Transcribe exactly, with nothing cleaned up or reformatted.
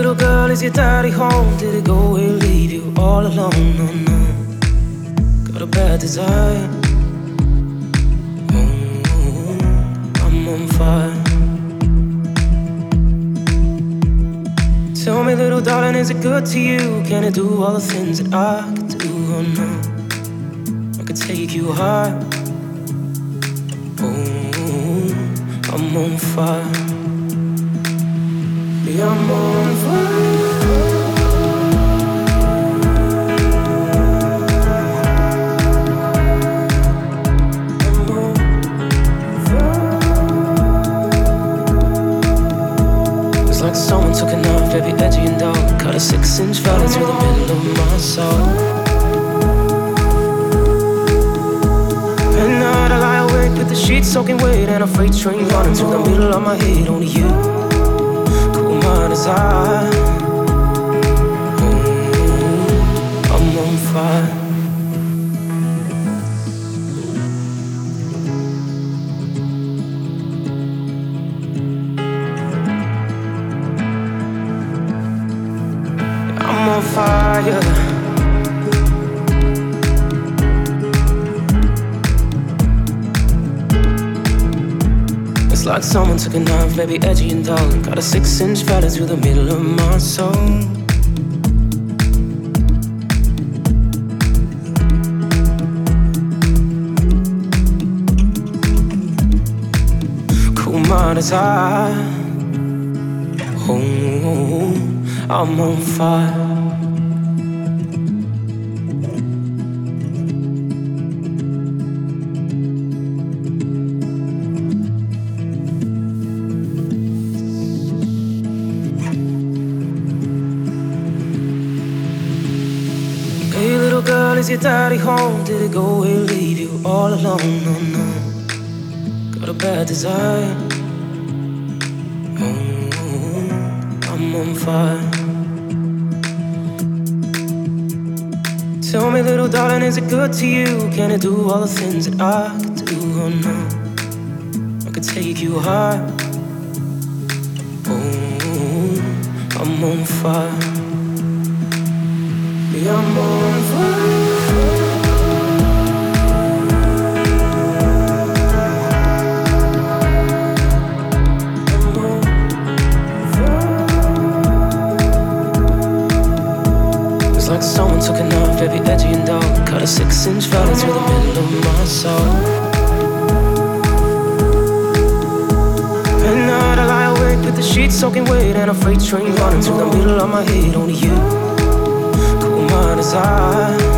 little girl, is your daddy home? Did he go away and leave you all alone? No, no. Got a bad desire. Oh, I'm on fire. Tell me, little darling, is it good to you? Can it do all the things that I could do? Oh no, I could take you high. Oh, I'm on fire. Yeah, I'm on fire. Like someone took a knife, very edgy and dark, cut a six-inch valley through the middle of my soul. At night I lie awake with the sheets soaking wet and a freight train running through the middle of my head. Only you, cool mind as I. Oh, I'm on fire. I'm on fire. It's like someone took a knife, very edgy and dull, and got a six-inch valley through the middle of my soul. Cool mind as I. Oh, I'm on fire. Hey little girl, is your daddy home? Did he go away and leave you all alone? No, no, got a bad desire. Oh, I'm on fire. Tell me, little darling, is it good to you? Can it do all the things that I could do? Oh no, I could take you high. Oh, I'm on fire. Yeah, I'm on fire. Like someone took a knife, very edgy and dull, cut a six-inch valley through the middle of my soul. At night I lie awake with the sheets soaking wet and a freight train running through the middle of my head. Only you, cool mind as I.